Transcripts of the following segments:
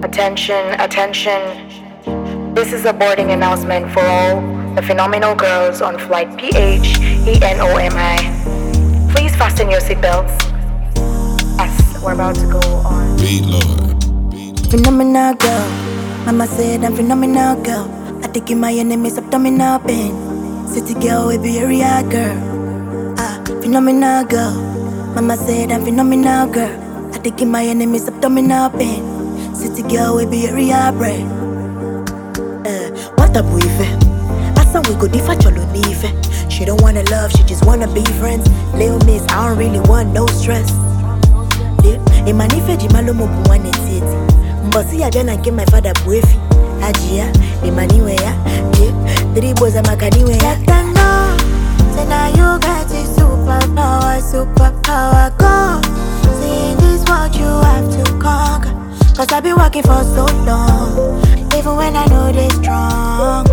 Attention, attention. This is a boarding announcement for all the phenomenal girls on flight PH-ENOMI. Please fasten your seatbelts as we're about to go on. Beat Lord. Phenomenal girl, mama said I'm phenomenal girl. I think in my enemy's abdominal pain. City girl, we be a real girl. Phenomenal girl, mama said I'm phenomenal girl. I think in my enemy's abdominal pain. City girl, we be a real brain. What a boyfriend. Asa we go differ cholo nife. She don't wanna love, she just wanna be friends. Lil miss, I don't really want no stress. Imanife jimalo mo buwane titi. Mbosi ya jana ke my father boyfi. Ajia, imaniwe ya. Three boys are makaniwe ya. No, say now you got the superpower, superpower. Go, see this what you have to conquer. Cause I've been working for so long. Even when I know they strong.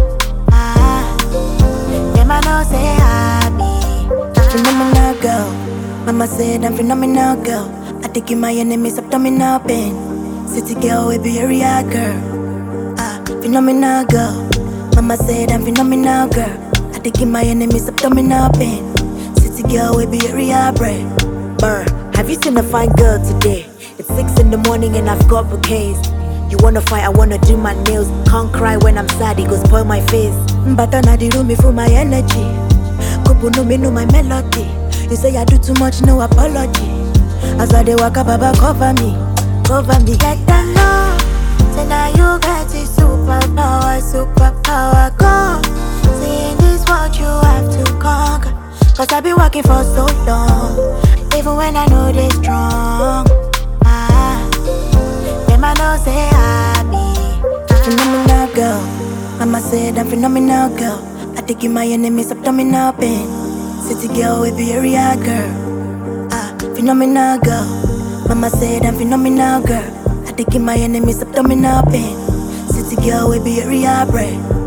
Them I know say happy. Phenomenal girl, mama said I'm phenomenal girl. I think in my enemy's abdominal pain. City girl, we be a real girl. Phenomenal girl, mama said I'm phenomenal girl. I think in my enemy's abdominal pain. City girl, we be a real brain. Have you seen a fine girl today? It's 6 in the morning and I've got bouquets. You wanna fight, I wanna do my nails. Can't cry when I'm sad, it goes spoil my face. But I the room me for my energy. Kupu no me know my melody. You say I do too much, no apology. As I dey waka, baba cover me, cover me. Like that no, say now you got the superpower, superpower. Go, see this what you have to conquer. Cause I've been working for so long. Even when I know they strong. Them I know say happy. Phenomenal girl, mama said I'm phenomenal girl. I think in my enemy's abdominal pain. City girl, we be a real girl. Phenomenal girl, mama said I'm phenomenal girl. I think in my enemy's abdominal pain. City girl, we be a real brain.